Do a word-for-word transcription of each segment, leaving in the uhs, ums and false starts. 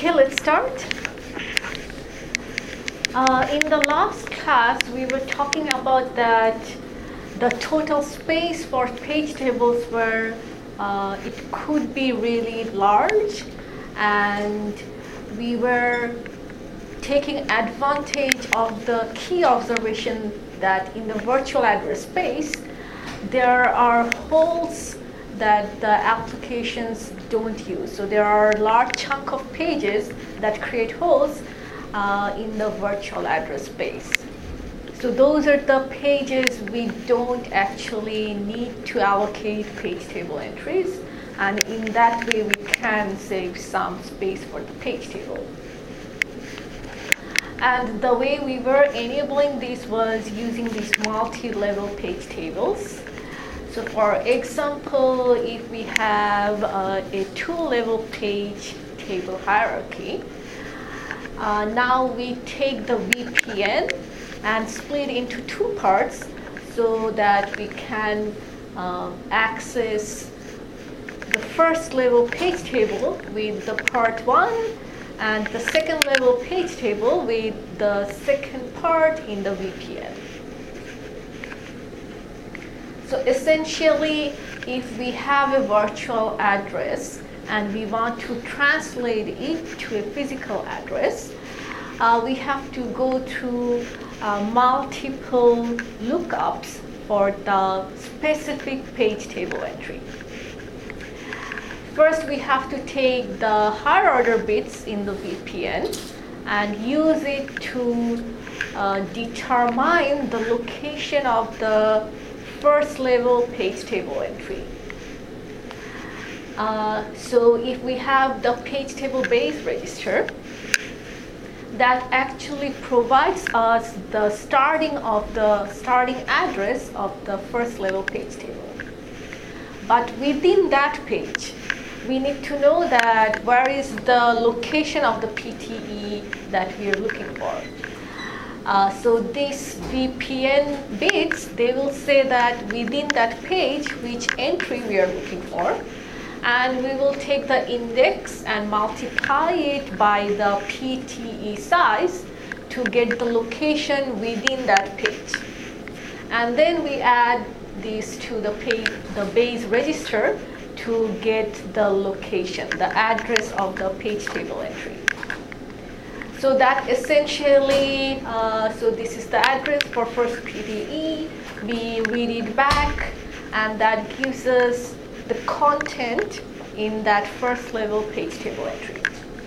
Okay, let's start. Uh, in the last class, we were talking about that the total space for page tables where uh, it could be really large, and we were taking advantage of the key observation that in the virtual address space, there are holes that the applications don't use. So there are a large chunk of pages that create holes uh, in the virtual address space. So those are the pages we don't actually need to allocate page table entries, and in that way we can save some space for the page table. And the way we were enabling this was using these multi-level page tables. So for example, if we have uh, a two-level page table hierarchy, uh, now we take the V P N and split into two parts so that we can um, access the first level page table with the part one and the second level page table with the second part in the V P N. So essentially, if we have a virtual address and we want to translate it to a physical address, uh, we have to go through uh, multiple lookups for the specific page table entry. First, we have to take the higher order bits in the V P N and use it to uh, determine the location of the first level page table entry. Uh, so if we have the page table base register, that actually provides us the starting of the starting address of the first level page table. But within that page, we need to know that where is the location of the P T E that we are looking for. Uh, so these V P N bits, they will say that within that page which entry we are looking for, and we will take the index and multiply it by the P T E size to get the location within that page. And then we add these to the page, the base register to get the location, the address of the page table entry. So that essentially, uh, so this is the address for first P T E. We read it back, and that gives us the content in that first level page table entry.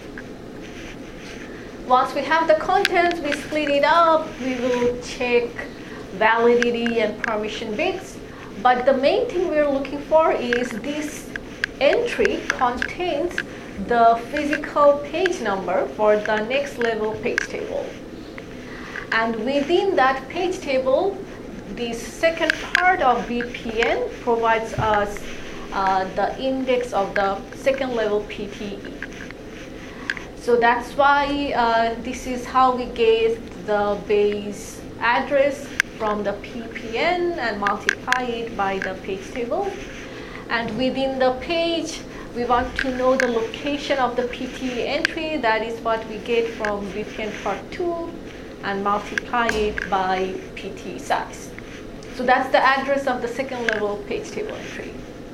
Once we have the content, we split it up. We will check validity and permission bits. But the main thing we're looking for is this entry contains the physical page number for the next level page table. And within that page table, the second part of V P N provides us uh, the index of the second level P T E. So that's why uh, this is how we get the base address from the P P N and multiply it by the page table. And within the page, we want to know the location of the P T E entry. That is what we get from V P N part two, and multiply it by P T E size. So that's the address of the second level page table entry.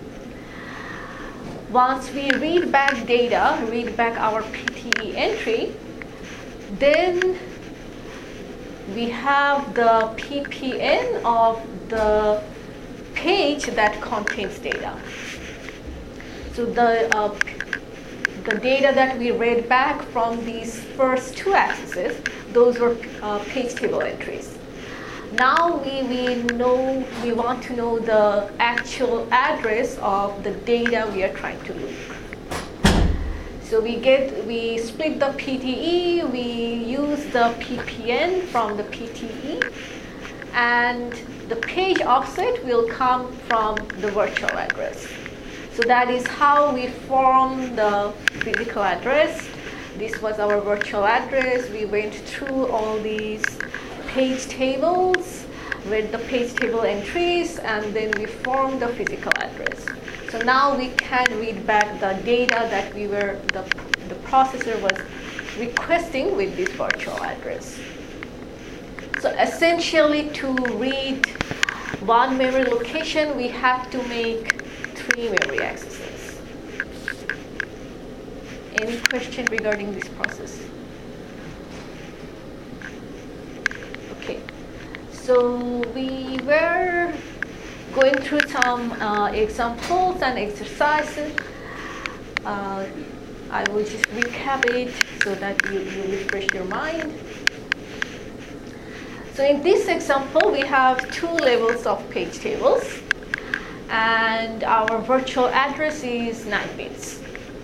Once we read back data, read back our P T E entry, then we have the P P N of the page that contains data. So the, uh, the data that we read back from these first two accesses, those were uh, page table entries. Now we, we know, we want to know the actual address of the data we are trying to look. So we get, we split the P T E, we use the P P N from the P T E, and the page offset will come from the virtual address. So that is how we form the physical address. This was our virtual address. We went through all these page tables with the page table entries, and then we formed the physical address. So So now we can read back the data that we were, the, the processor was requesting with this virtual address. So essentially, to read one memory location, we have to make three memory accesses. Any question regarding this process? Okay, so we were going through some uh, examples and exercises. Uh, I will just recap it so that you, you refresh your mind. So in this example, we have two levels of page tables, and our virtual address is nine bits.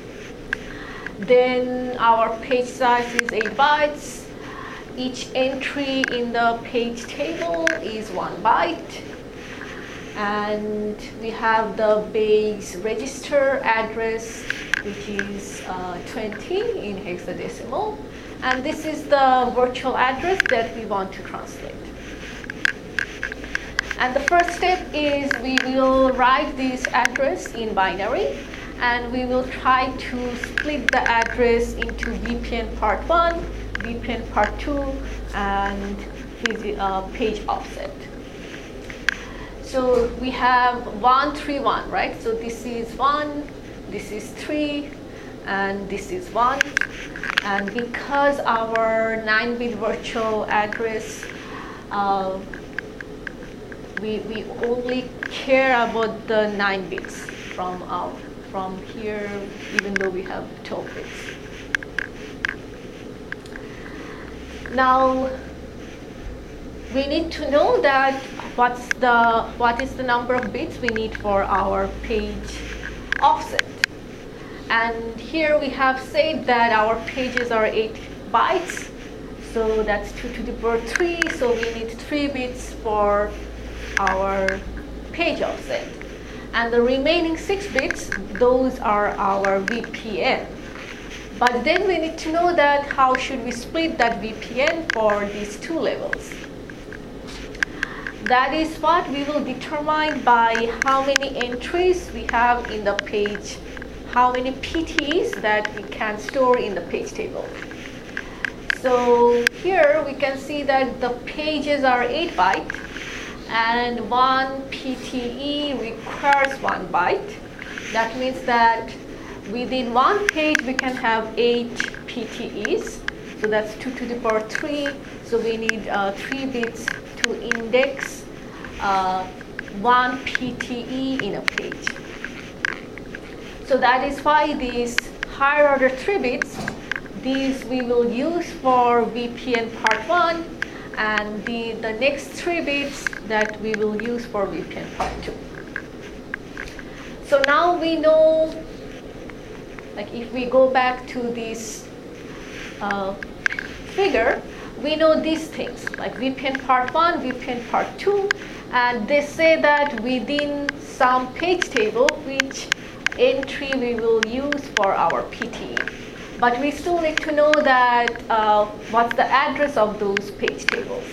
Then our page size is eight bytes. Each entry in the page table is one byte. And we have the base register address, which is uh, twenty in hexadecimal. And this is the virtual address that we want to translate. And the first step is we will write this address in binary, and we will try to split the address into V P N part one, V P N part two, and uh, page offset. So we have one, three, one, right? So this is one, this is three, and this is one. And because our nine bit virtual address, uh, we, we only care about the nine bits from, our, from here, even though we have twelve bits. Now, we need to know that what's the, what is the number of bits we need for our page offset. And here we have said that our pages are eight bytes, so that's two to the power three, so we need three bits for our page offset. And the remaining six bits, those are our V P N. But then we need to know that how should we split that V P N for these two levels. That is what we will determine by how many entries we have in the page, how many P T Es that we can store in the page table. So here we can see that the pages are eight byte, and one P T E requires one byte. That means that within one page we can have eight P T Es. So that's two to the power three. So we need uh, three bits to index uh, one P T E in a page. So that is why these higher order three bits, these we will use for V P N part one, and the, the next three bits that we will use for V P N part two. So now we know, like if we go back to this uh, figure, we know these things, like V P N part one, V P N part two, and they say that within some page table, which entry we will use for our P T E. But we still need to know that uh, what's the address of those page tables.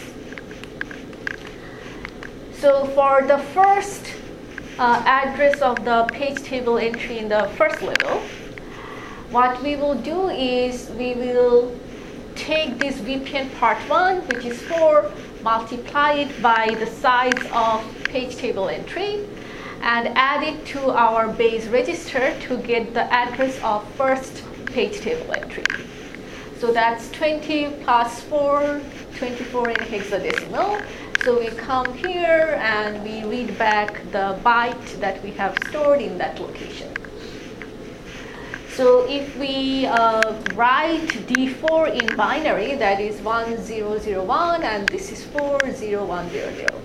So for the first uh, address of the page table entry in the first level, what we will do is we will take this V P N part one, which is four, multiply it by the size of page table entry, and add it to our base register to get the address of first page table entry. So that's twenty plus four, twenty-four in hexadecimal. So we come here and we read back the byte that we have stored in that location. So if we uh, write D four in binary, that is one zero zero one, and this is four zero one zero zero.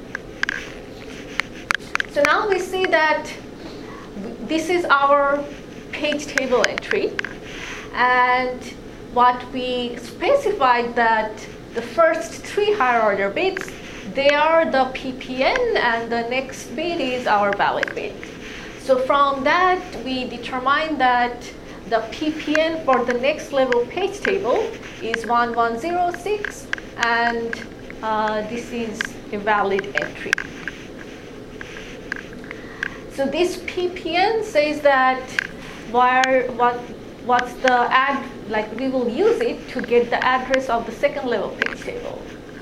So now we see that this is our page table entry, and what we specified that the first three higher order bits, they are the P P N, and the next bit is our valid bit. So from that we determine that the P P N for the next level page table is one one zero six, and uh, this is a valid entry. So this P P N says that where what what's the ad like we will use it to get the address of the second level page table.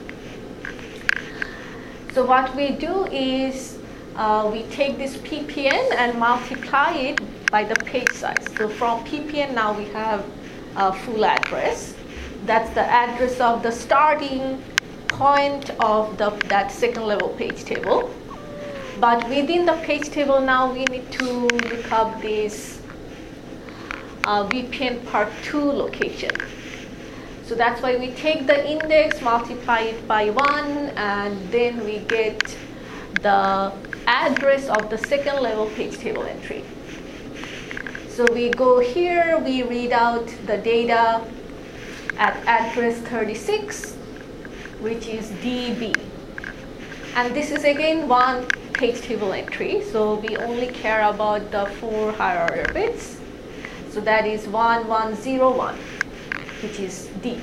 So what we do is uh, we take this P P N and multiply it by the page size. So from P P N now we have a full address. That's the address of the starting point of the that second level page table. But within the page table now we need to look up this uh, V P N part two location. So that's why we take the index, multiply it by one, and then we get the address of the second level page table entry. So we go here, we read out the data at address thirty-six, which is D B. And this is again one page table entry, so we only care about the four higher order bits. So that is one one zero one, which is D.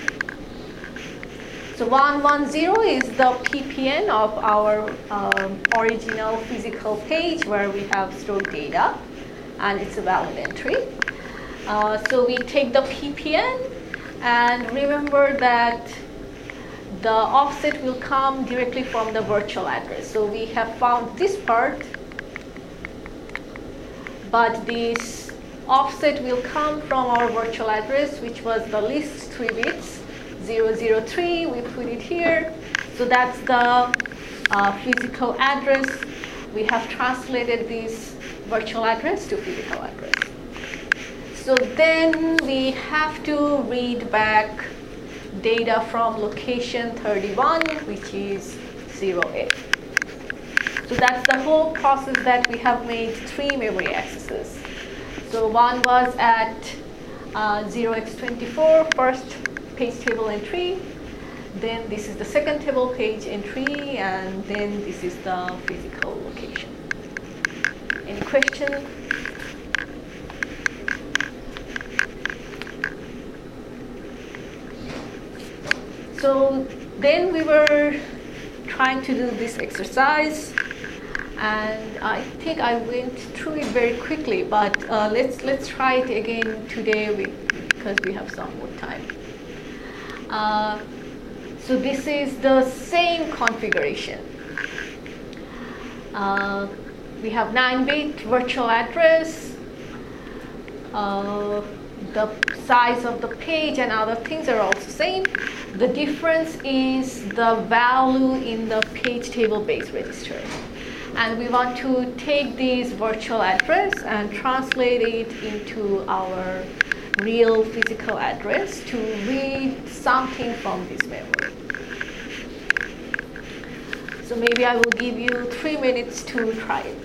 So one one zero is the P P N of our um, original physical page where we have stored data, and it's a valid entry. Uh, so we take the P P N, and remember that the offset will come directly from the virtual address. So we have found this part, but this offset will come from our virtual address, which was the least three bits, zero zero three, we put it here. So that's the uh, physical address. We have translated this virtual address to physical address. So then we have to read back data from location thirty-one, which is zero eight. So that's the whole process that we have made three memory accesses. So one was at uh, zero x twenty-four, first page table entry. Then this is the second table page entry, and then this is the physical location. Any question? So then we were trying to do this exercise, and I think I went through it very quickly, but uh, let's let's try it again today with, because we have some more time. Uh, so this is the same configuration. Uh, we have nine bit virtual address. Uh, the size of the page and other things are also same. The difference is the value in the page table base register. And we want to take this virtual address and translate it into our real physical address to read something from this memory. So maybe I will give you three minutes to try it.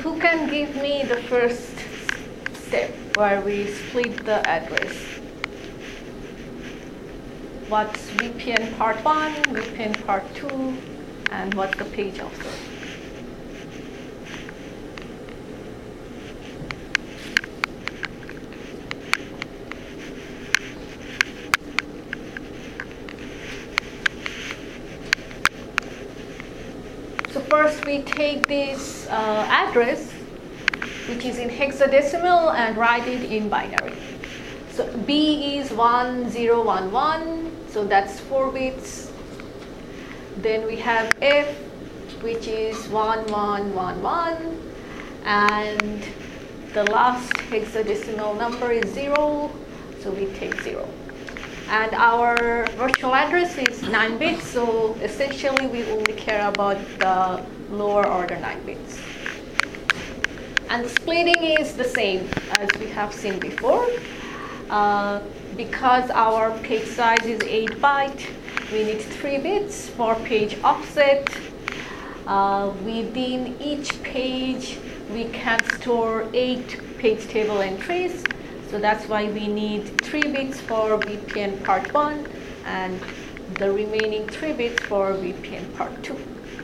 who can give me the first step where we split the address? What's V P N part one, V P N part two, and what's the page offset? So first we take this uh, address, which is in hexadecimal, and write it in binary. So B is one zero one one, so that's four bits. Then we have F, which is one one one one, and the last hexadecimal number is zero, so we take zero. And our virtual address is nine bits, so essentially we only care about the lower order nine bits. And the splitting is the same as we have seen before. Uh, because our page size is eight byte, we need three bits for page offset. Uh, within each page, we can store eight page table entries. So that's why we need three bits for V P N part one and the remaining three bits for V P N part two.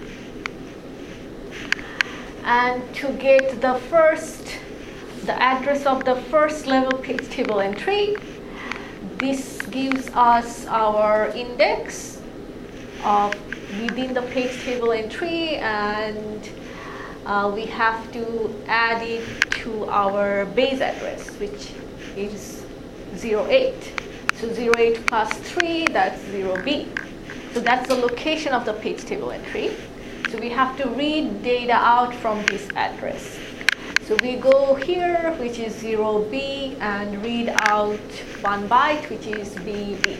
And to get the first, the address of the first level page table entry, this gives us our index of within the page table entry, and uh, we have to add it to our base address, which is zero eight. So zero eight plus three, that's zero B. So that's the location of the page table entry. So we have to read data out from this address. So we go here, which is zero B, and read out one byte, which is B B.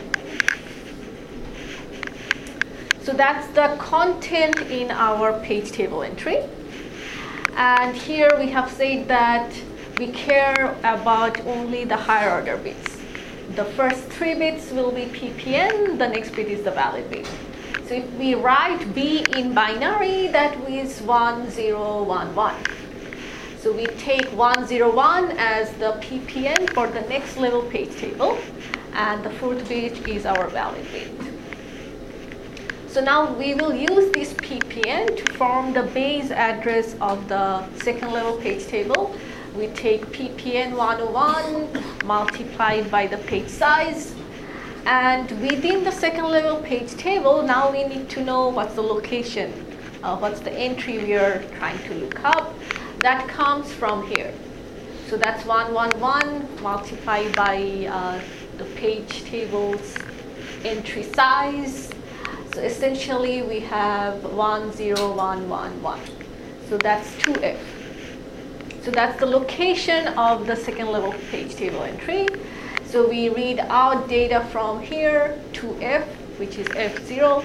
So that's the content in our page table entry. And here we have said that we care about only the higher order bits. The first three bits will be P P N, the next bit is the valid bit. So if we write B in binary, that is one zero one one. So we take one zero one as the P P N for the next level page table, and the fourth bit is our valid bit. So now we will use this P P N to form the base address of the second level page table. We take P P N one oh one multiplied by the page size, and within the second level page table, now we need to know what's the location, uh, what's the entry we are trying to look up. That comes from here. So that's one one one multiplied by uh, the page table's entry size. So essentially we have one zero one one one. So that's two F. So that's the location of the second level page table entry. So we read out data from here to F, which is F zero.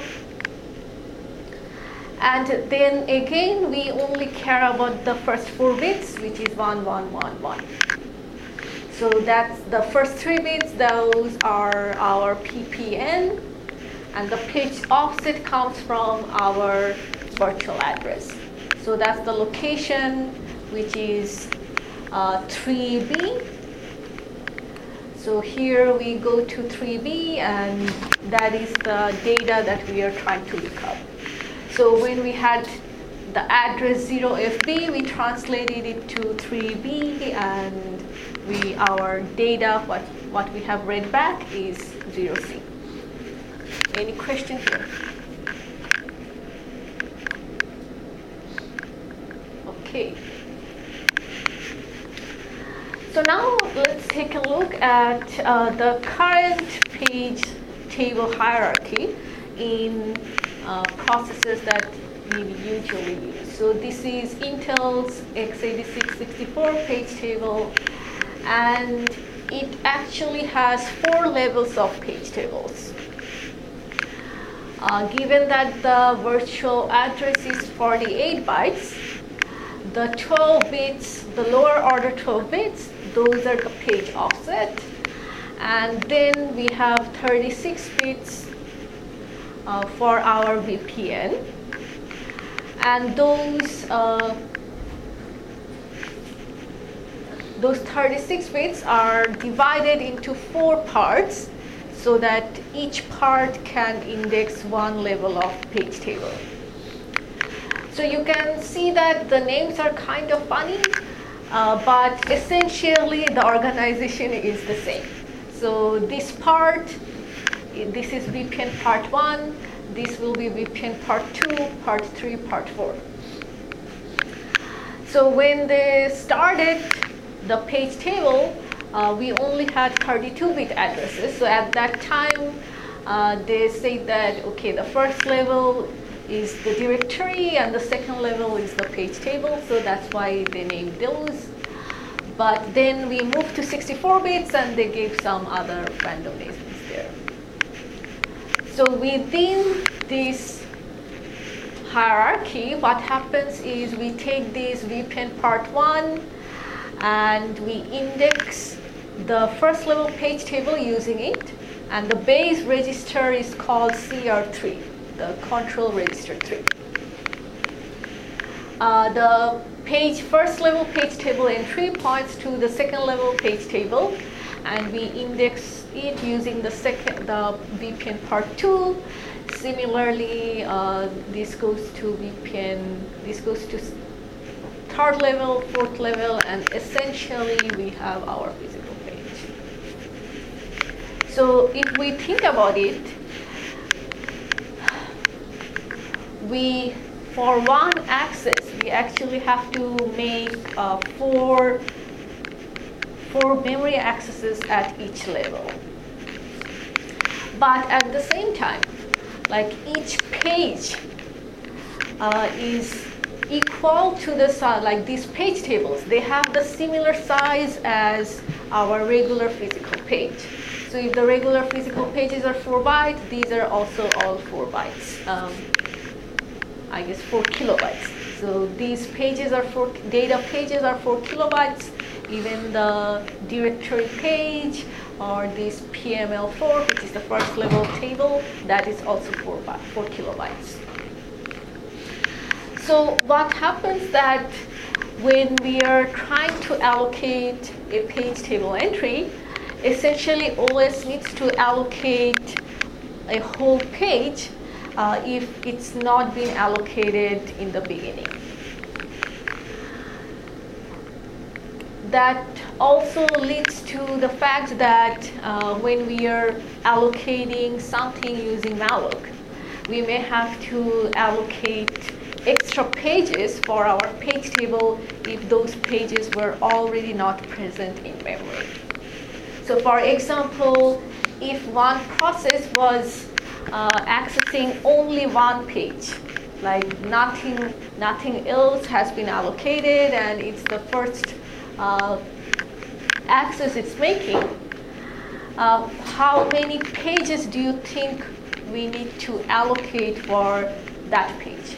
And then again, we only care about the first four bits, which is one one one one. So that's the first three bits, those are our P P N. And the page offset comes from our virtual address. So that's the location, which is uh, three B. So here we go to three B, and that is the data that we are trying to look up. So when we had the address zero F B, we translated it to three B, and we our data, what, what we have read back is zero C. Any questions here? Okay. So now let's take a look at uh, the current page table hierarchy in uh, processors that we usually use. So this is Intel's x eighty-six sixty-four page table, and it actually has four levels of page tables. Uh, given that the virtual address is forty-eight bytes, the twelve bits, the lower order twelve bits, those are the page offset. And then we have thirty-six bits uh, for our V P N. And those uh, those thirty-six bits are divided into four parts so that each part can index one level of page table. So you can see that the names are kind of funny, uh, but essentially the organization is the same. So this part, this is V P N part one, this will be V P N part two, part three, part four. So when they started the page table, uh, we only had thirty-two bit addresses. So at that time, uh, they say that, okay, the first level is the directory and the second level is the page table. So that's why they named those. But then we moved to sixty-four bits and they gave some other random names there. So within this hierarchy, what happens is we take this V P N part one and we index the first level page table using it, and the base register is called C R three, the control register three. Uh, the page first level page table entry points to the second level page table, and we index it using the second the V P N part two. Similarly, uh, this goes to V P N, this goes to third level, fourth level, and essentially we have our physical page. So if we think about it, we, for one access, we actually have to make uh, four, four memory accesses at each level. But at the same time, like each page uh, is equal to the size, like these page tables, they have the similar size as our regular physical page. So if the regular physical pages are four bytes, these are also all four bytes. Um, I guess four kilobytes. So these pages are four, data pages are four kilobytes. Even the directory page or this P M L four, which is the first level table, that is also four, four kilobytes. So what happens that when we are trying to allocate a page table entry, essentially O S needs to allocate a whole page uh, if it's not been allocated in the beginning. That also leads to the fact that uh, when we are allocating something using malloc, we may have to allocate extra pages for our page table if those pages were already not present in memory. So for example, if one process was uh, accessing only one page, like nothing, nothing else has been allocated and it's the first uh, access it's making, uh, how many pages do you think we need to allocate for that page?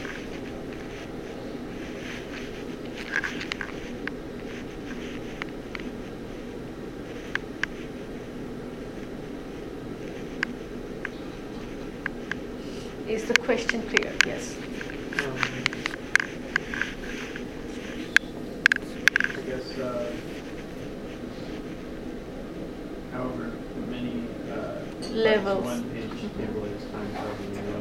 Is the question clear? Yes. Um, I guess, uh, however many uh, levels. One page table is times however many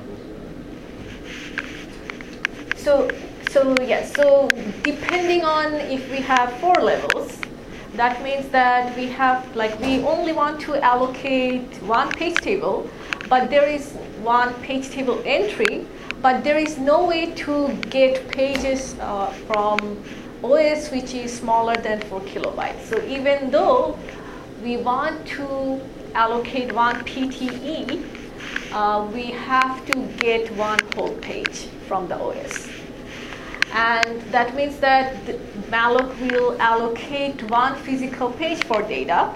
levels. So, so yes. So depending on if we have four levels, that means that we have like we only want to allocate one page table, but there is one page table entry, but there is no way to get pages uh, from O S which is smaller than four kilobytes. So even though we want to allocate one P T E, uh, we have to get one whole page from the O S. And that means that the malloc will allocate one physical page for data,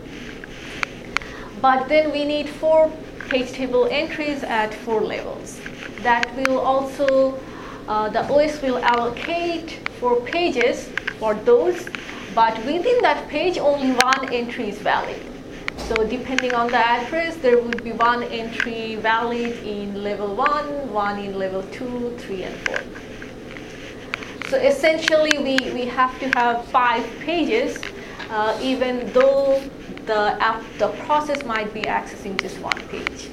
but then we need four page table entries at four levels. That will also, uh, the O S will allocate four pages for those, but within that page only one entry is valid. So depending on the address, there would be one entry valid in level one, one in level two, three, and four. So essentially we, we have to have five pages uh, even though the app, the process might be accessing just one page.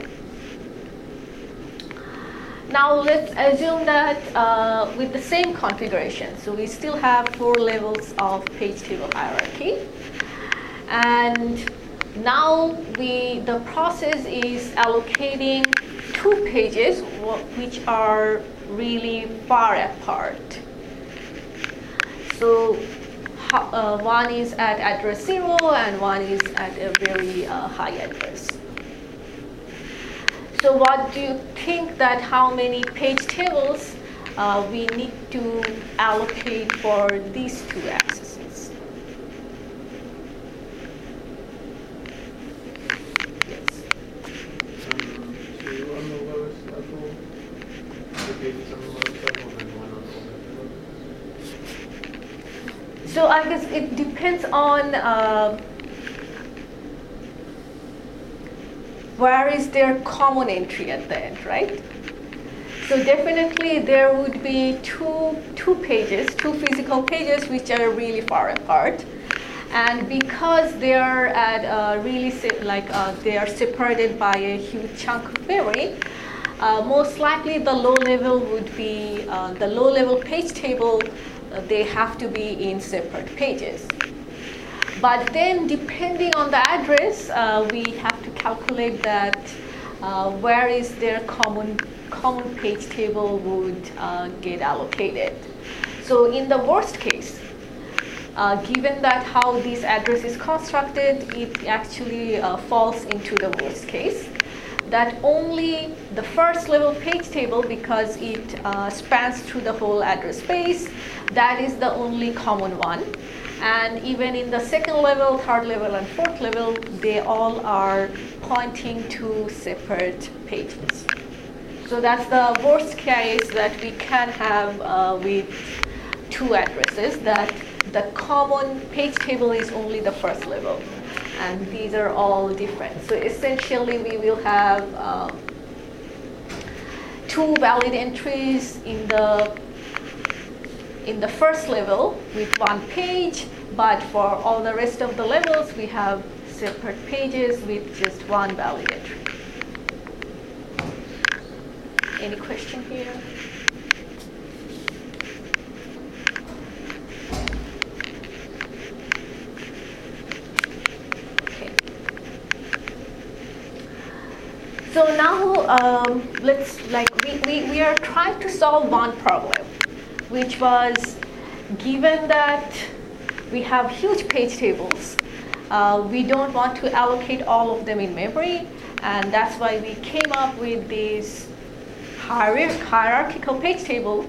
Now let's assume that uh, with the same configuration, so we still have four levels of page table hierarchy, and now we the process is allocating two pages which are really far apart. So uh, one is at address zero and one is at a very uh, high address. So what do you think that how many page tables uh, we need to allocate for these two accesses? Yes. Um, two on the lowest level, the pages on the lowest level, and one on the lowest level. So I guess it depends on uh, where is their common entry at the end, right? So definitely there would be two, two pages, two physical pages which are really far apart. And because they are at uh, really, like uh, they are separated by a huge chunk of memory, uh, most likely the low level would be, uh, the low level page table, uh, they have to be in separate pages. But then depending on the address, uh, we have to calculate that uh, where is their common, common page table would uh, get allocated. So in the worst case, uh, given that how this address is constructed, it actually uh, falls into the worst case. That only the first level page table, because it uh, spans through the whole address space, that is the only common one. And even in the second level, third level, and fourth level, they all are pointing to separate pages. So that's the worst case that we can have uh, with two addresses, that the common page table is only the first level. And these are all different. So essentially, we will have uh, two valid entries in the in the first level with one page, but for all the rest of the levels, we have separate pages with just one valid entry. Any question here? Okay. So now um, let's like we, we, we are trying to solve one problem, which was given that we have huge page tables, uh, we don't want to allocate all of them in memory, and that's why we came up with this hier hierarchical page table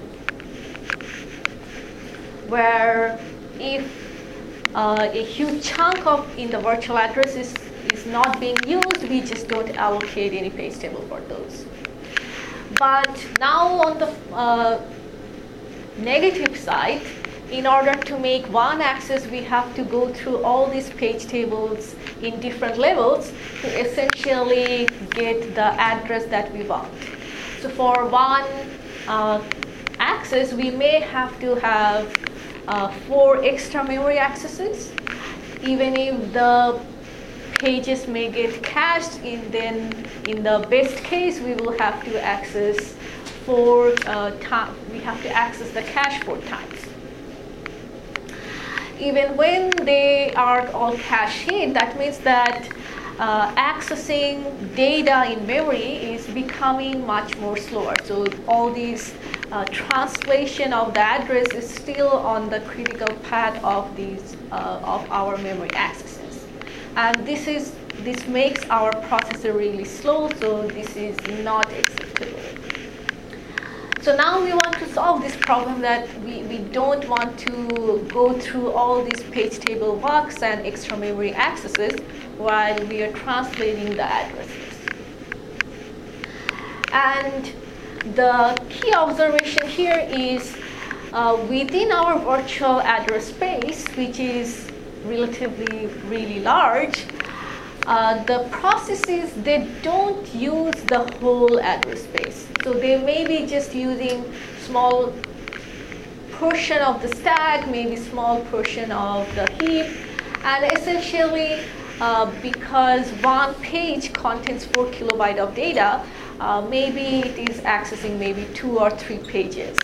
where if uh, a huge chunk of in the virtual address is, is not being used, we just don't allocate any page table for those. But now on the uh, negative side, in order to make one access, we have to go through all these page tables in different levels to essentially get the address that we want. So for one uh, access, we may have to have uh, four extra memory accesses, even if the pages may get cached. In then, in the best case, we will have to access four uh, times. We have to access the cache four times. Even when they are all cache hit, that means that uh, accessing data in memory is becoming much more slower. So all these uh, translation of the address is still on the critical path of these uh, of our memory accesses, and this is this makes our processor really slow. So this is not acceptable. So now we want to solve this problem that we, we don't want to go through all these page table walks and extra memory accesses while we are translating the addresses. And the key observation here is uh, within our virtual address space, which is relatively really large, Uh, the processes, they don't use the whole address space. So they may be just using small portion of the stack, maybe small portion of the heap, And essentially, uh, because one page contains four kilobyte of data, uh, maybe it is accessing maybe two or three pages.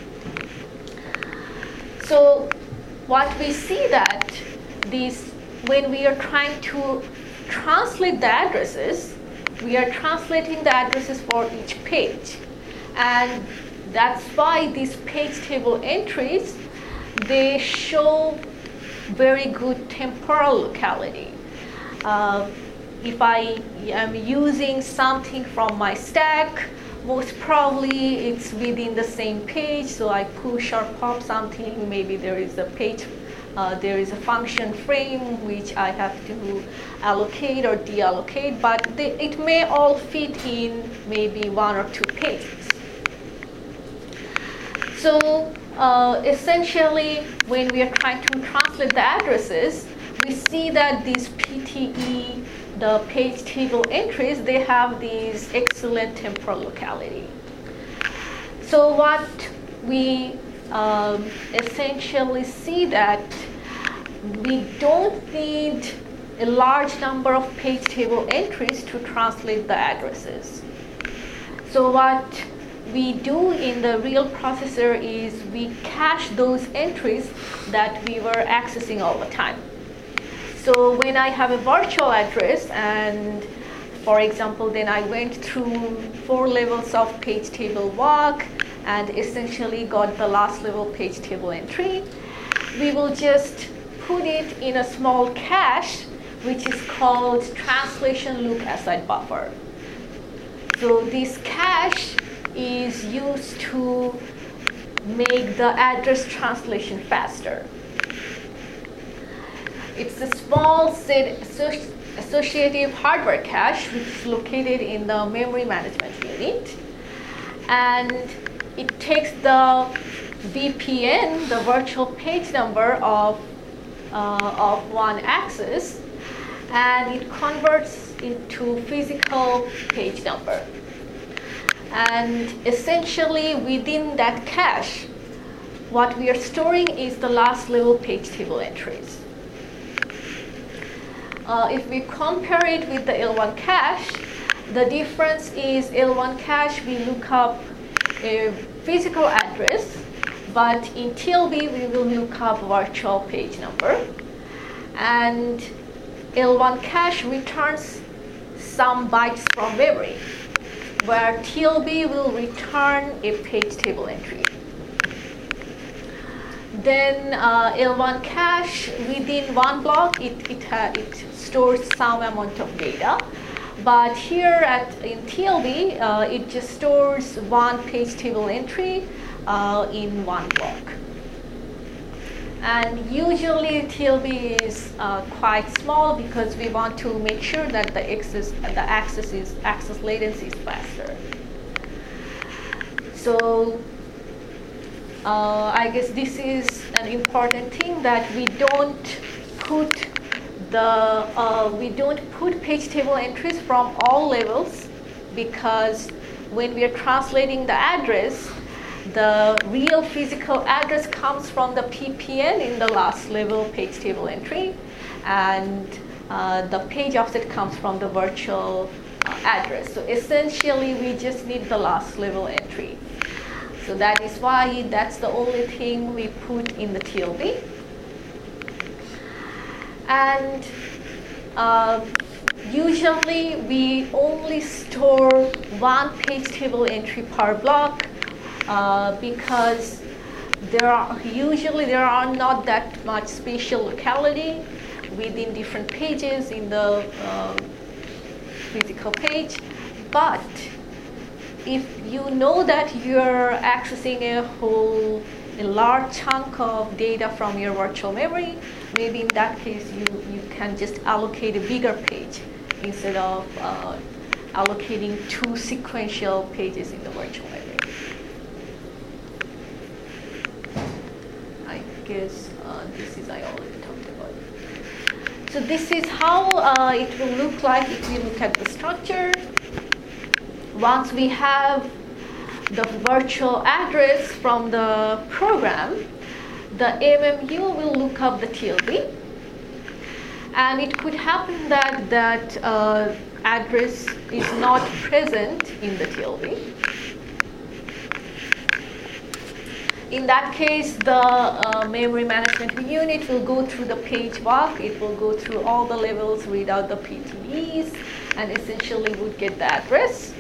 So what we see that these, when we are trying to translate the addresses, we are translating the addresses for each page. And that's why these page table entries, they show very good temporal locality. Uh, if I am using something from my stack, most probably it's within the same page, so I push or pop something, maybe there is a page, uh, there is a function frame which I have to allocate or deallocate, but they, it may all fit in maybe one or two pages. So uh, essentially, when we are trying to translate the addresses, we see that these P T E, the page table entries, they have these excellent temporal locality. So what we um, essentially see that we don't need a large number of page table entries to translate the addresses. So what we do in the real processor is we cache those entries that we were accessing all the time. So when I have a virtual address and, for example, then I went through four levels of page table walk and essentially got the last level page table entry, we will just put it in a small cache, which is called translation loop aside buffer. So this cache is used to make the address translation faster. It's a small set associative hardware cache which is located in the memory management unit, and it takes the V P N, the virtual page number of, uh, of one access, and it converts into physical page number. And essentially within that cache, what we are storing is the last level page table entries. Uh, if we compare it with the L one cache, the difference is L one cache, we look up a physical address, but in T L B, we will look up virtual page number. And L one cache returns some bytes from memory, where T L B will return a page table entry. Then uh, L one cache, within one block, it, it, uh, it stores some amount of data. But here at in T L B, uh, it just stores one page table entry uh, in one block. And usually T L B is uh, quite small because we want to make sure that the access, the access, is, access latency is faster. So uh, I guess this is an important thing, that we don't put the uh, we don't put page table entries from all levels, because when we are translating the address, the real physical address comes from the P P N in the last level page table entry, and uh, the page offset comes from the virtual uh, address. So essentially, we just need the last level entry. So that is why that's the only thing we put in the T L B. And uh, usually, we only store one page table entry per block. Uh, because there are usually there are not that much spatial locality within different pages in the uh, physical page. But if you know that you're accessing a whole a large chunk of data from your virtual memory, maybe in that case you, you can just allocate a bigger page instead of uh, allocating two sequential pages in the virtual memory. I guess uh, this is I already talked about. So this is how uh, it will look like if we look at the structure. Once we have the virtual address from the program, the M M U will look up the T L B. And it could happen that that uh, address is not present in the T L B. In that case, the uh, memory management unit will go through the page walk. It will go through all the levels, read out the P T Es, and essentially would get the address.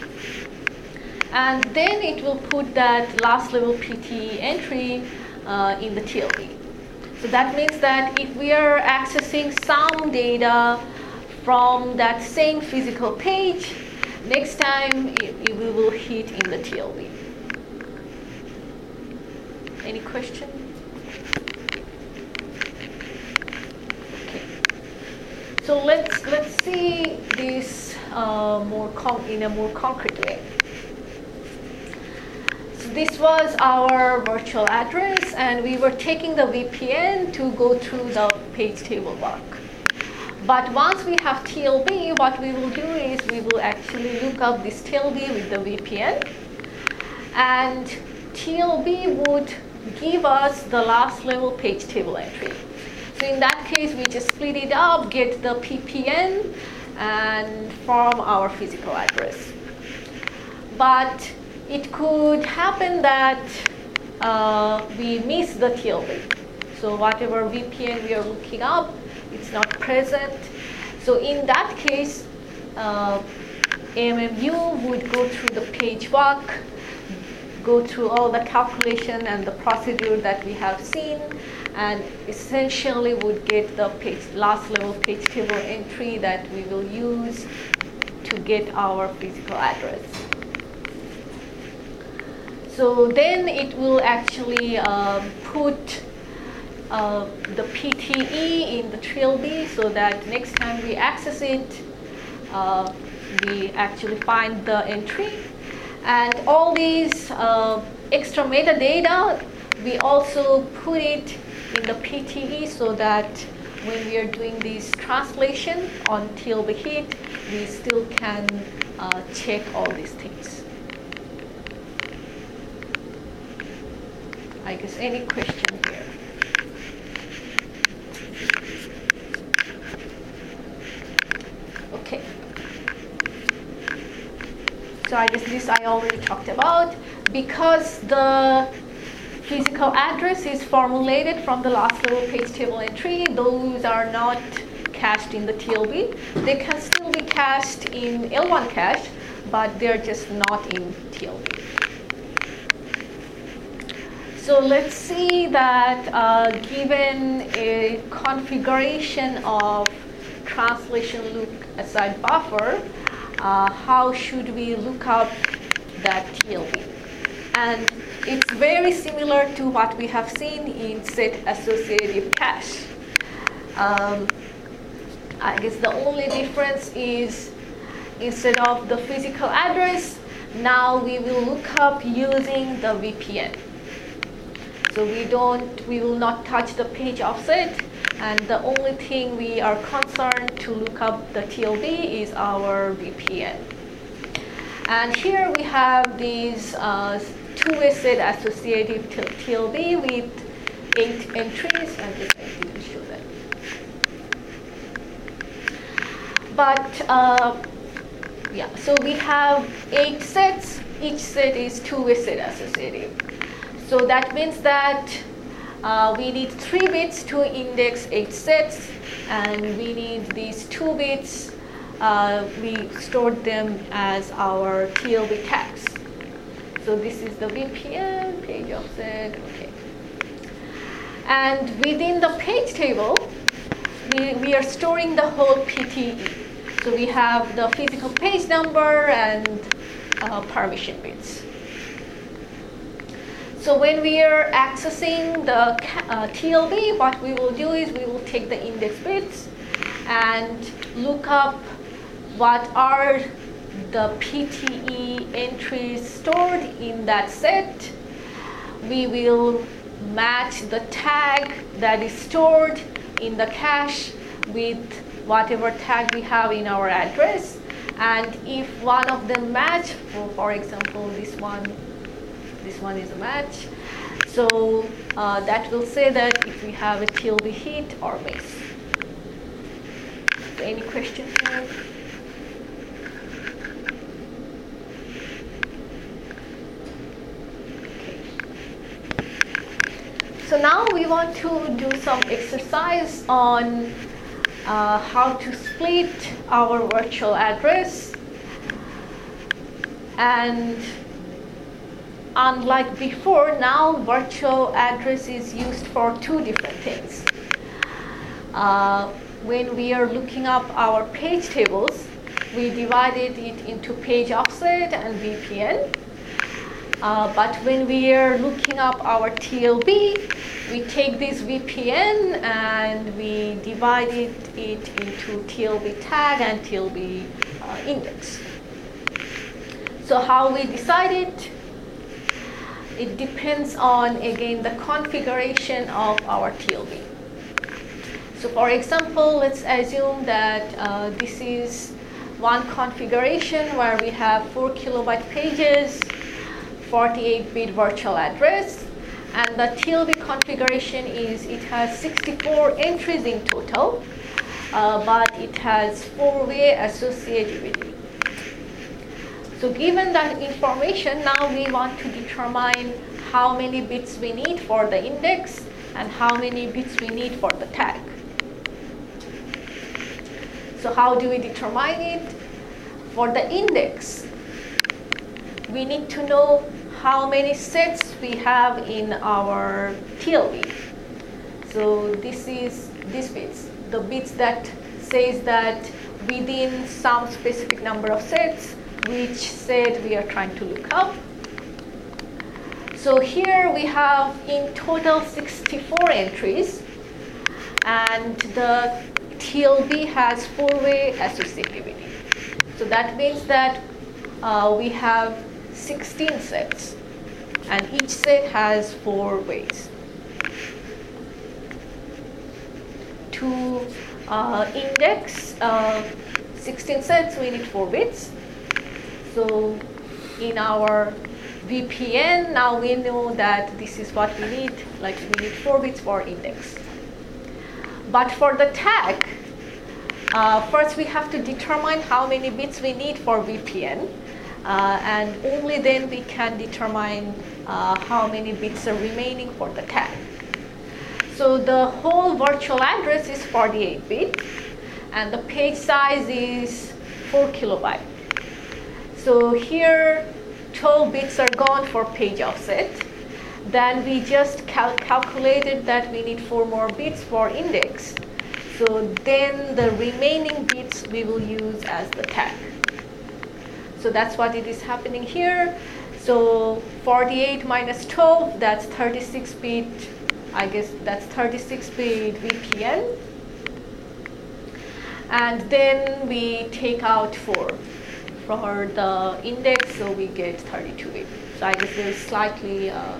And then it will put that last level P T E entry uh, in the T L B. So that means that if we are accessing some data from that same physical page, next time it, it we will hit in the T L B. Any question? Okay. So let's let's see this uh, more con in a more concrete way. So this was our virtual address, and we were taking the V P N to go through the page table walk. But once we have T L B, what we will do is we will actually look up this T L B with the V P N, and T L B would give us the last level page table entry. So in that case, we just split it up, get the P P N, and form our physical address. But it could happen that uh, we miss the T L B. So whatever V P N we are looking up, it's not present. So in that case, uh, A M M U would go through the page walk, go through all the calculation and the procedure that we have seen, and essentially would get the page, last level page table entry that we will use to get our physical address. So then it will actually uh, put uh, the P T E in the T L B so that next time we access it, uh, we actually find the entry. And all these uh, extra metadata, we also put it in the P T E so that when we are doing this translation on T L B hit, we still can uh, check all these things. I guess any question here? Okay. So I guess this I already talked about. Because the physical address is formulated from the last level page table entry, those are not cached in the T L B. They can still be cached in L one cache, but they're just not in T L B. So let's see that uh, given a configuration of translation look aside buffer, uh, how should we look up that T L B? And it's very similar to what we have seen in set associative cache. Um, I guess the only difference is instead of the physical address, now we will look up using the V P N. So we don't, we will not touch the page offset, and the only thing we are concerned to look up the T L B is our V P N. And here we have these uh, two-way set associative T L B with eight entries, and this I didn't show that. But uh, yeah, so we have eight sets. Each set is two-way set associative. So that means that uh, we need three bits to index eight sets, and we need these two bits. Uh, we stored them as our T L B tags. So this is the V P N page offset. Okay. And within the page table, we, we are storing the whole P T E. So we have the physical page number and uh, permission bits. So when we are accessing the uh, T L B, what we will do is we will take the index bits and look up what are the P T E entries stored in that set. We will match the tag that is stored in the cache with whatever tag we have in our address. And if one of them match, for, for example, this one, this one is a match. So uh, that will say that if we have a T L B hit or miss. So any question here? So now we want to do some exercise on uh, how to split our virtual address. And unlike before, now virtual address is used for two different things. Uh, when we are looking up our page tables, we divided it into page offset and V P N. Uh, but when we are looking up our T L B, we take this V P N and we divided it into T L B tag and T L B uh, index. So how we decided, it depends on, again, the configuration of our T L B. So for example, let's assume that uh, this is one configuration where we have four kilobyte pages, forty-eight bit virtual address, and the T L B configuration is it has sixty-four entries in total, uh, but it has four-way associativity. So given that information, now we want to determine how many bits we need for the index and how many bits we need for the tag. So how do we determine it? For the index, we need to know how many sets we have in our T L B. So this is these bits, the bits that says that within some specific number of sets, which set we are trying to look up. So here we have in total sixty-four entries, and the T L B has four-way associativity. So that means that uh, we have sixteen sets, and each set has four ways. To uh, index uh, sixteen sets, we need four bits. So in our V P N, now we know that this is what we need, like we need four bits for index. But for the tag, uh, first we have to determine how many bits we need for V P N. Uh, and only then we can determine uh, how many bits are remaining for the tag. So the whole virtual address is forty-eight bit, and the page size is four kilobyte. So here, twelve bits are gone for page offset. Then we just cal calculated that we need four more bits for index. So then the remaining bits we will use as the tag. So that's what it is happening here. So forty-eight minus twelve, that's thirty-six bit, I guess that's thirty-six bit V P N. And then we take out four for the index, so we get thirty-two bit. So I guess there's slightly, uh,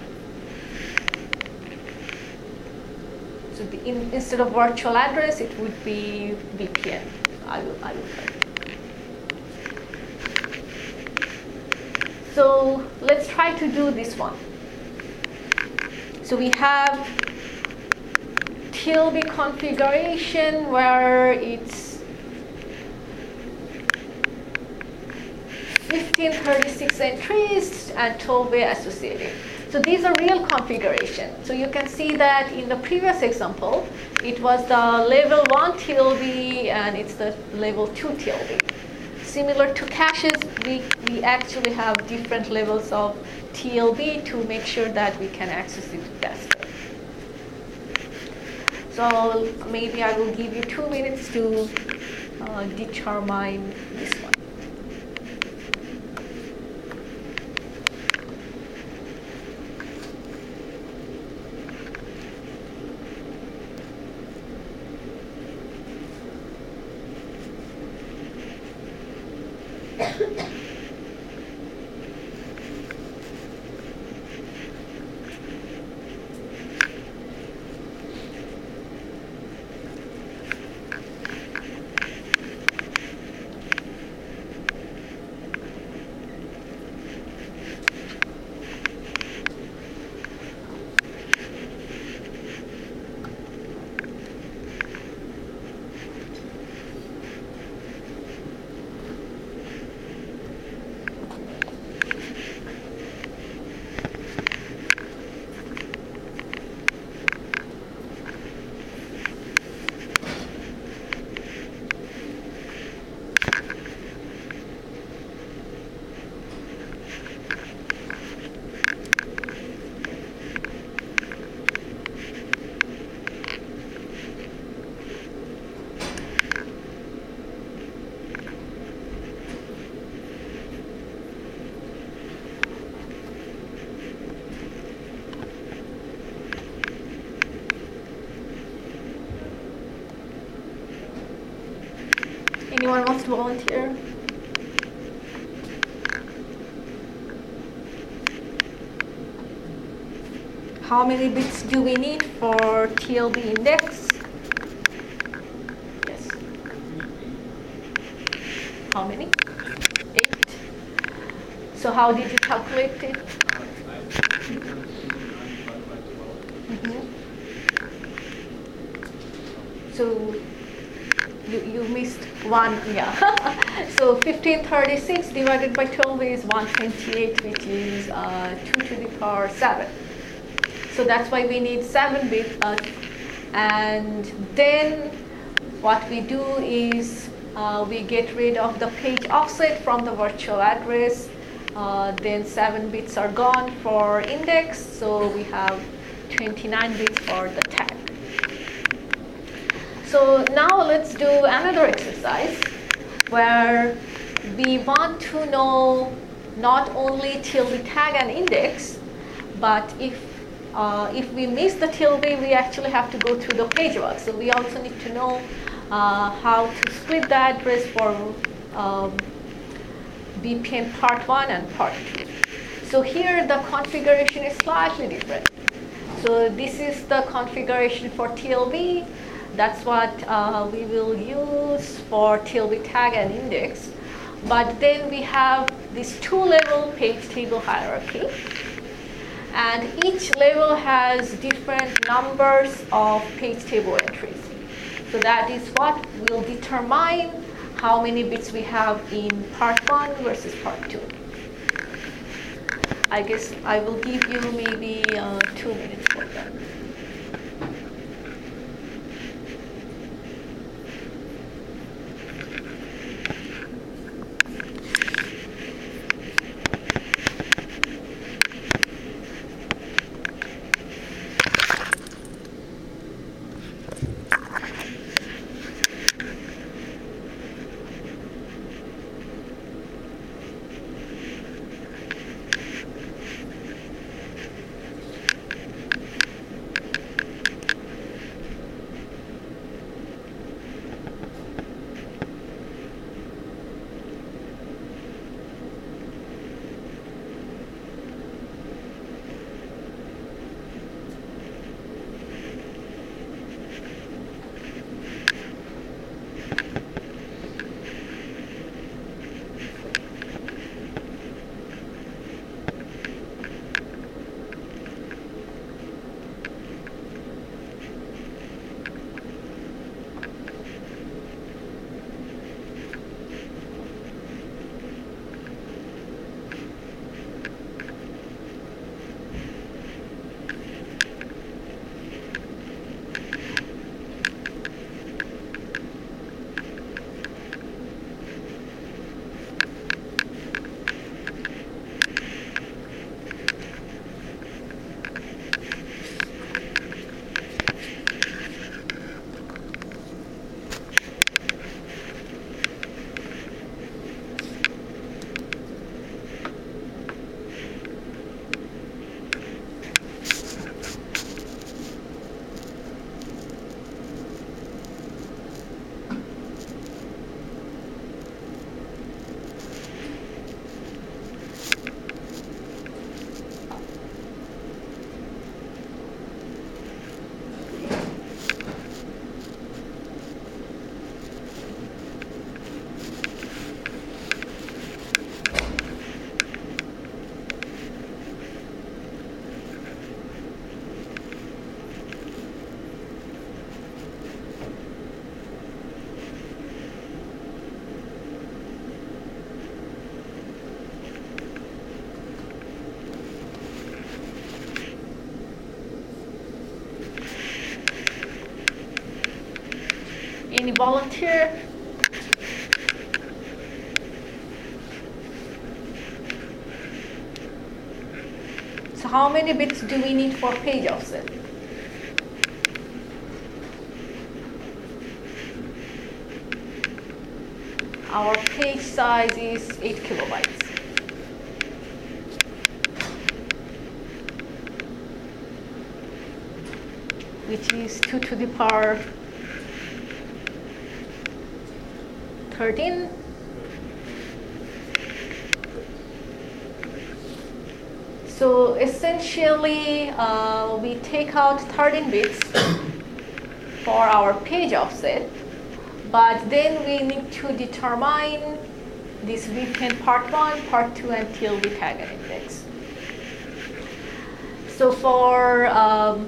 so the in, instead of virtual address, it would be V P N. I will, I will try. So let's try to do this one. So we have T L B configuration where it's fifteen thirty-six entries and twelve-way associated. So these are real configurations. So you can see that in the previous example, it was the level one T L B and it's the level two T L B. Similar to caches, we, we actually have different levels of T L B to make sure that we can access it faster. So maybe I will give you two minutes to uh, determine this one. Anyone wants to volunteer? How many bits do we need for T L B index? Yes. How many? Eight. So how did you calculate it? Mm-hmm. So you, you missed one, yeah. So fifteen thirty-six divided by twelve is one twenty-eight, which is uh, two to the power seven. So that's why we need seven bits. Uh, and then what we do is uh, we get rid of the page offset from the virtual address. Uh, then seven bits are gone for index. So we have twenty-nine bits for the tag. So now let's do another exercise where we want to know not only T L B tag and index, but if uh, if we miss the T L B, we actually have to go through the page walk. So we also need to know uh, how to split the address for um, B P N part one and part two. So here the configuration is slightly different. So this is the configuration for T L B. That's what uh, we will use for T L B tag and index. But then we have this two-level page table hierarchy. And each level has different numbers of page table entries. So that is what will determine how many bits we have in part one versus part two. I guess I will give you maybe uh, two minutes for that. Any volunteer? So how many bits do we need for page offset? Our page size is eight kilobytes. Which is two to the power thirteen. So essentially, uh, we take out thirteen bits for our page offset, but then we need to determine this V P N part one, part two, and T L B tag and index. So for, um,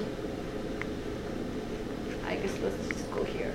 I guess let's just go here.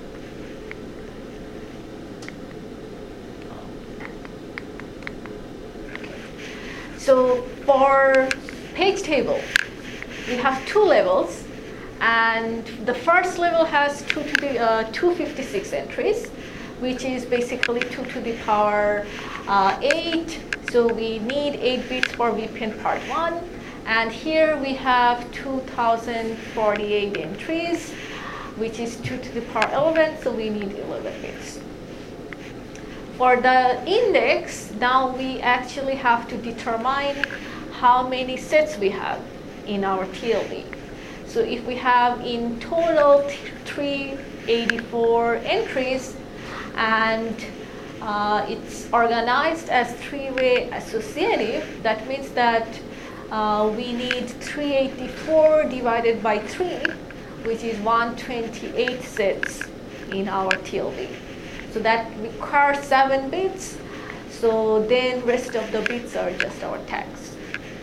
So for page table, we have two levels, and the first level has two to the uh, two hundred fifty-six entries, which is basically two to the power uh, eight. So we need eight bits for V P N part one, and here we have two thousand forty-eight entries, which is two to the power eleven. So we need eleven bits. For the index, now we actually have to determine how many sets we have in our T L B. So if we have in total three hundred eighty-four entries, and uh, it's organized as three-way associative, that means that uh, we need three hundred eighty-four divided by three, which is one hundred twenty-eight sets in our T L B. So that requires seven bits. So then rest of the bits are just our tags.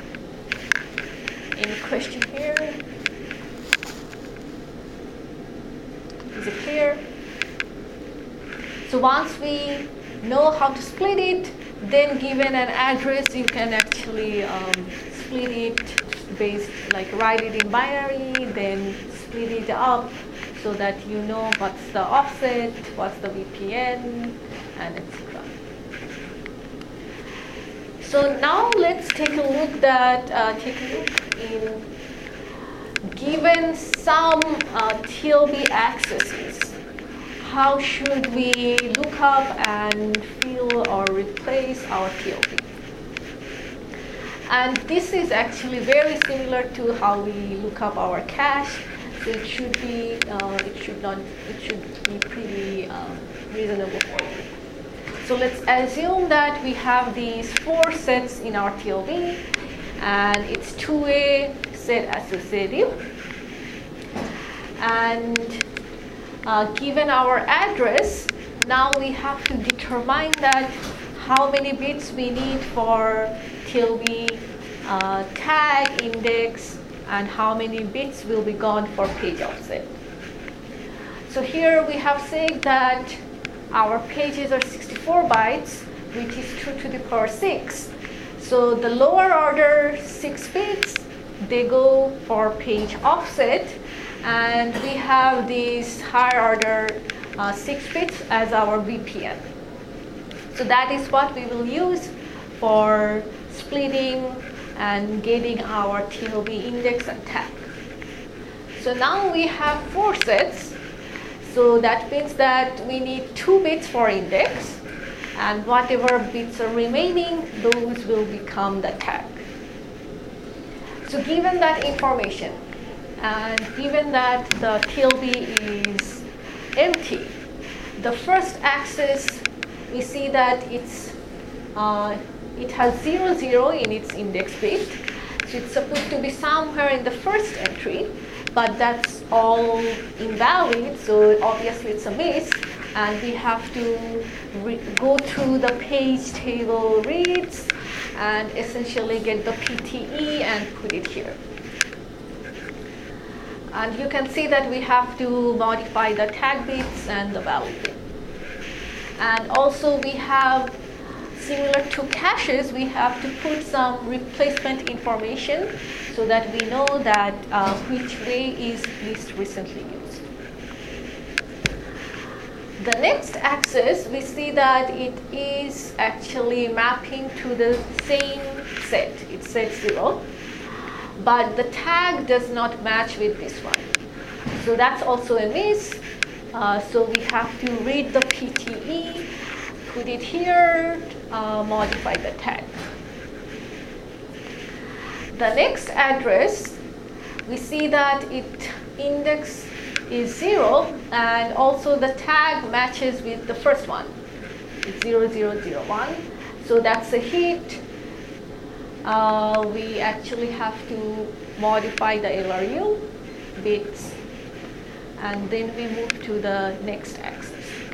Any question here? Is it clear? So once we know how to split it, then given an address, you can actually um, split it based, like write it in binary, then split it up so that you know what's the offset, what's the V P N, and et cetera. So now let's take a look that uh, take a look in given some uh, T L B accesses. How should we look up and fill or replace our T L B? And this is actually very similar to how we look up our cache. So it should be, uh, it should not, it should be pretty um, reasonable for you. So let's assume that we have these four sets in our T L B, and it's two-way set associative. And uh, given our address, now we have to determine that how many bits we need for T L B uh, tag, index, and how many bits will be gone for page offset. So here we have said that our pages are sixty-four bytes, which is two to the power six. So the lower order six bits, they go for page offset, and we have these higher order uh, six bits as our V P N. So that is what we will use for splitting and getting our T L B index and tag. So now we have four sets. So that means that we need two bits for index, and whatever bits are remaining, those will become the tag. So given that information, and given that the T L B is empty, the first axis, we see that it's uh, it has zero zero in its index bit. So it's supposed to be somewhere in the first entry, but that's all invalid, so obviously it's a miss, and we have to go through the page table reads and essentially get the P T E and put it here. And you can see that we have to modify the tag bits and the value bit. And also we have, similar to caches, we have to put some replacement information so that we know that uh, which way is least recently used. The next axis, we see that it is actually mapping to the same set. It's set zero, but the tag does not match with this one. So that's also a miss. Uh, so we have to read the P T E, put it here, uh, modify the tag. The next address, we see that it index is zero, and also the tag matches with the first one. It's zero zero zero one. So that's a hit. Uh, we actually have to modify the L R U bits, and then we move to the next axis.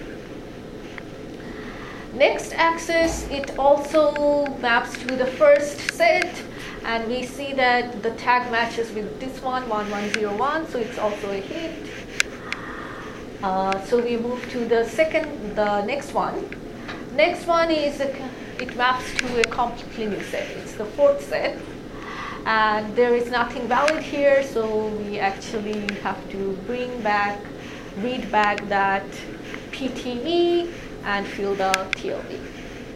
Next axis, it also maps to the first set, and we see that the tag matches with this one, one one zero one, so it's also a hit. Uh, so we move to the second, the next one. Next one is, a, it maps to a completely new set. It's the fourth set. And there is nothing valid here, so we actually have to bring back, read back that P T E and fill the T L B.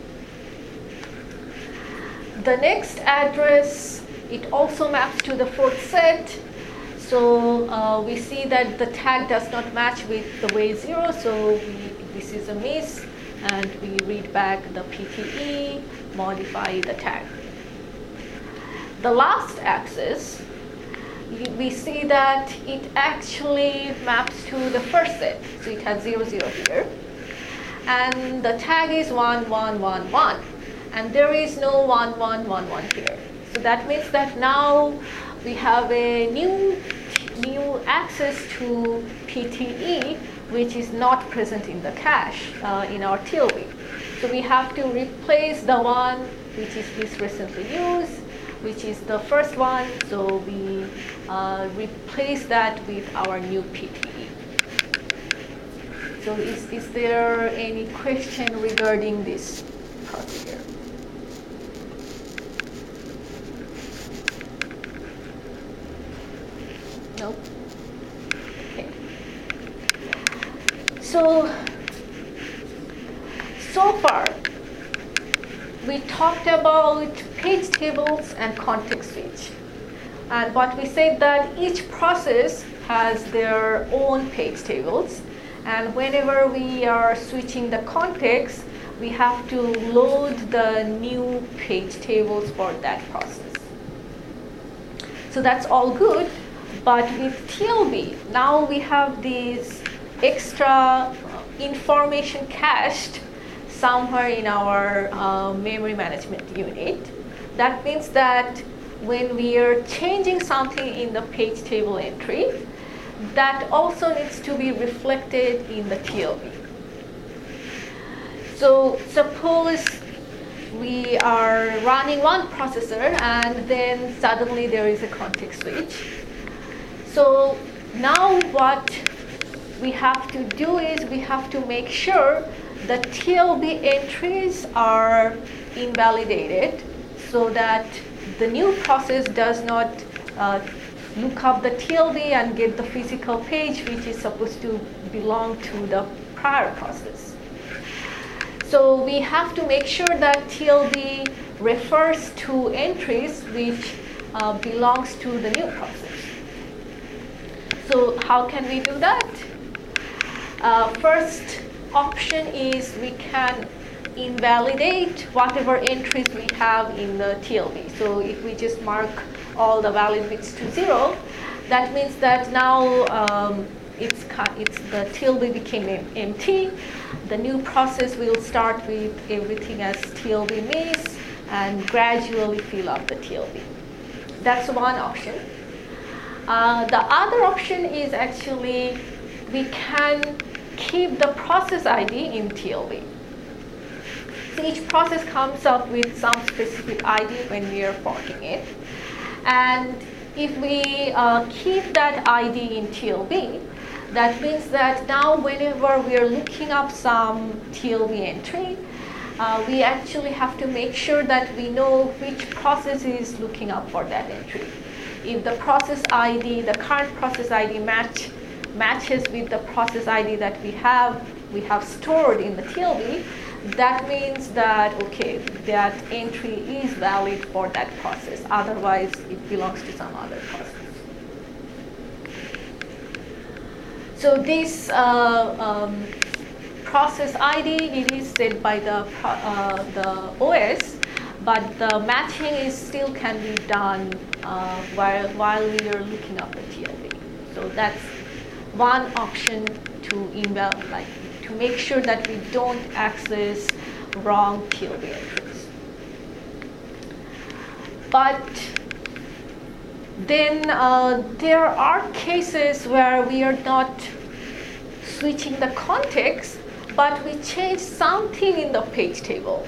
The next address, it also maps to the fourth set. So uh, we see that the tag does not match with the way zero, so we, this is a miss, and we read back the P T E, modify the tag. The last axis, we see that it actually maps to the first set, so it has zero zero here, and the tag is one one one one, and there is no one one one one here. So that means that now we have a new new access to P T E, which is not present in the cache uh, in our T L B. So we have to replace the one which is this recently used, which is the first one. So we uh, replace that with our new P T E. So is, is there any question regarding this part here? No? Okay. So, so far, we talked about page tables and context switch. And what we said that each process has their own page tables. And whenever we are switching the context, we have to load the new page tables for that process. So that's all good. But with T L B, now we have these extra information cached somewhere in our uh, memory management unit. That means that when we are changing something in the page table entry, that also needs to be reflected in the T L B. So suppose we are running one processor and then suddenly there is a context switch. So now what we have to do is we have to make sure the T L B entries are invalidated so that the new process does not uh, look up the T L B and get the physical page which is supposed to belong to the prior process. So we have to make sure that T L B refers to entries which uh, belongs to the new process. So how can we do that? Uh, first option is we can invalidate whatever entries we have in the T L B. So if we just mark all the valid bits to zero, that means that now um, it's, it's the T L B became empty. The new process will start with everything as T L B miss and gradually fill up the T L B. That's one option. Uh, the other option is actually we can keep the process I D in T L B. So each process comes up with some specific I D when we are forking it. And if we uh, keep that I D in T L B, that means that now whenever we are looking up some T L B entry, uh, we actually have to make sure that we know which process is looking up for that entry. If the process I D, the current process I D match, matches with the process I D that we have, we have stored in the T L B, that means that, okay, that entry is valid for that process. Otherwise, it belongs to some other process. So this uh, um, process I D, it is set by the, uh, the O S, but the matching is still can be done uh, while, while we are looking up the T L B. So that's one option to inval like to make sure that we don't access wrong T L B entries. But then uh, there are cases where we are not switching the context, but we change something in the page table.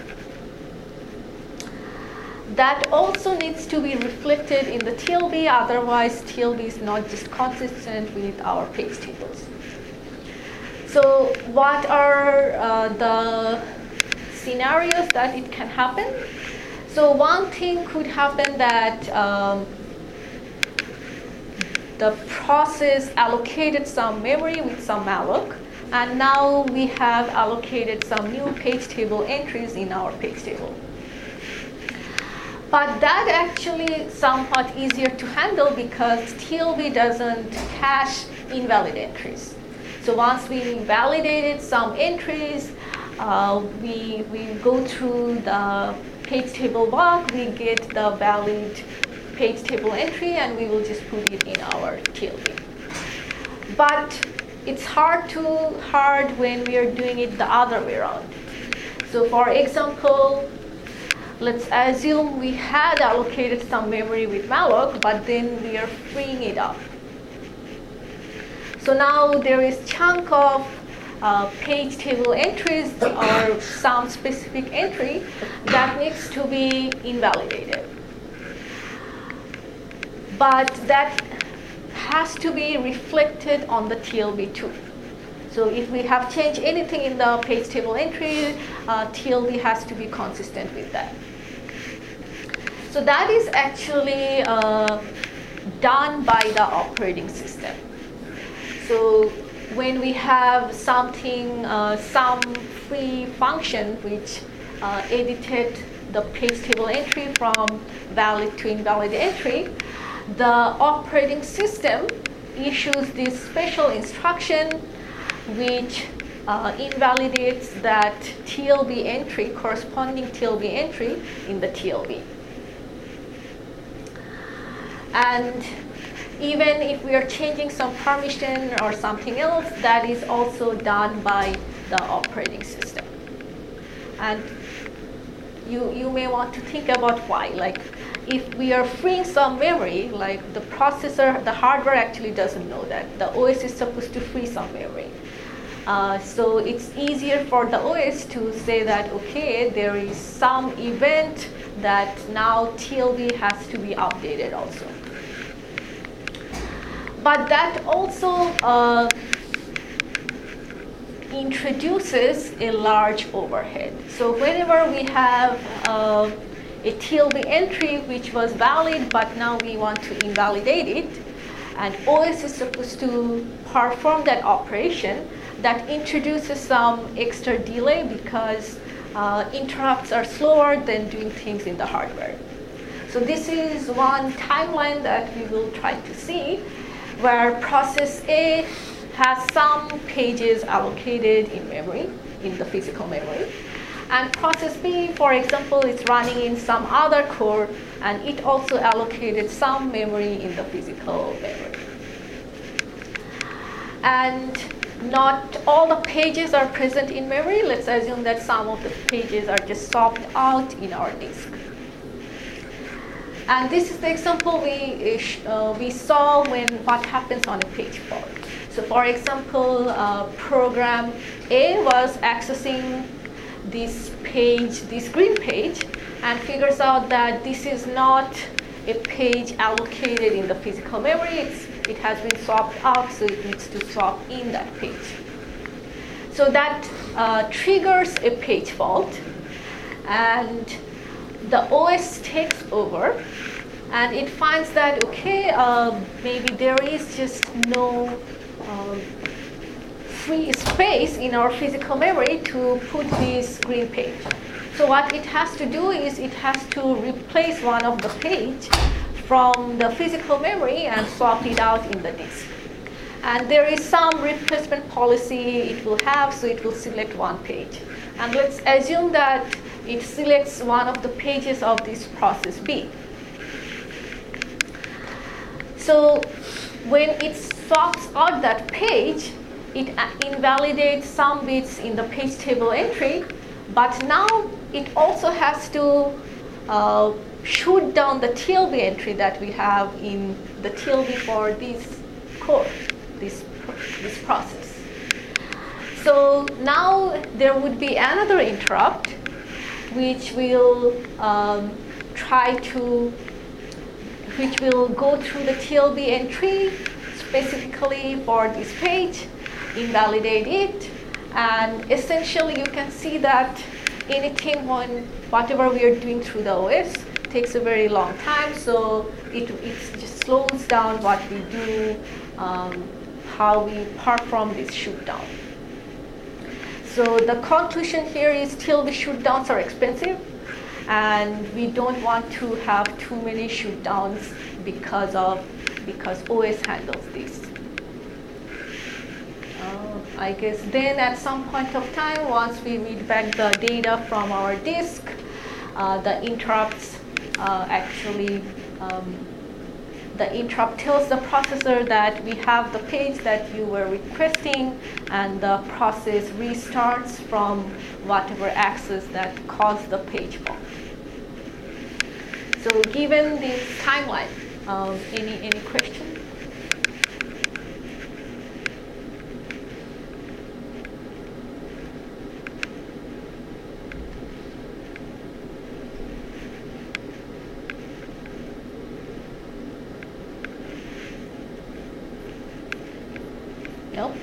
That also needs to be reflected in the T L B, otherwise T L B is not just consistent with our page tables. So what are uh, the scenarios that it can happen? So one thing could happen that um, the process allocated some memory with some malloc, and now we have allocated some new page table entries in our page table. But that actually somewhat easier to handle because T L B doesn't cache invalid entries. So once we validated some entries, uh, we, we go through the page table block, we get the valid page table entry, and we will just put it in our T L B. But it's hard to hard when we are doing it the other way around. So for example, let's assume we had allocated some memory with malloc, but then we are freeing it up. So now there is chunk of uh, page table entries or some specific entry that needs to be invalidated. But that has to be reflected on the T L B too. So if we have changed anything in the page table entry, uh, T L B has to be consistent with that. So that is actually uh, done by the operating system. So when we have something, uh, some free function which uh, edited the page table entry from valid to invalid entry, the operating system issues this special instruction which uh, invalidates that T L B entry, corresponding T L B entry in the T L B. And even if we are changing some permission or something else, that is also done by the operating system. And you, you may want to think about why. Like, if we are freeing some memory, like the processor, the hardware actually doesn't know that. The O S is supposed to free some memory. Uh, so it's easier for the O S to say that, okay, there is some event that now T L B has to be updated also. But that also uh, introduces a large overhead. So whenever we have uh, a T L B entry which was valid, but now we want to invalidate it, and O S is supposed to perform that operation, that introduces some extra delay because uh, interrupts are slower than doing things in the hardware. So this is one timeline that we will try to see, where process A has some pages allocated in memory, in the physical memory. And process B, for example, is running in some other core, and it also allocated some memory in the physical memory. And not all the pages are present in memory. Let's assume that some of the pages are just swapped out in our disk. And this is the example we, uh, we saw when what happens on a page fault. So for example, uh, program A was accessing this page, this green page, and figures out that this is not a page allocated in the physical memory. It's, it has been swapped out, so it needs to swap in that page. So that uh, triggers a page fault, and the O S takes over, and it finds that, okay, uh, maybe there is just no uh, free space in our physical memory to put this green page. So what it has to do is it has to replace one of the page from the physical memory and swap it out in the disk. And there is some replacement policy it will have, so it will select one page. And let's assume that it selects one of the pages of this process B. So when it swaps out that page, it invalidates some bits in the page table entry, But now it also has to uh, shoot down the T L B entry that we have in the T L B for this code, this, this process. So now there would be another interrupt which will um, try to, which will go through the T L B entry specifically for this page, invalidate it, and essentially you can see that anything when whatever we are doing through the O S takes a very long time, so it, it just slows down what we do, um, how we perform this shoot down. So the conclusion here is T L B shoot downs are expensive, and we don't want to have too many shoot downs because of because O S handles this. Uh, I guess then at some point of time, once we read back the data from our disk, uh, the interrupts uh, actually um, the interrupt tells the processor that we have the page that you were requesting, and the process restarts from whatever access that caused the page fault. So given this timeline, um, any, any question? Nope.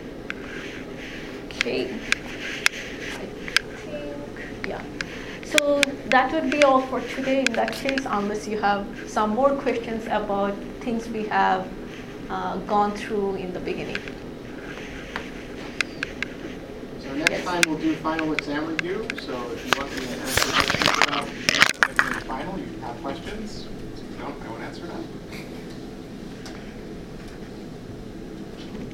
Okay. I think, yeah. So that would be all for today in that case, unless you have some more questions about things we have uh, gone through in the beginning. So next yes. time we'll do final exam review. So if you want me to answer questions about the final, you have questions. If you don't, I won't answer them.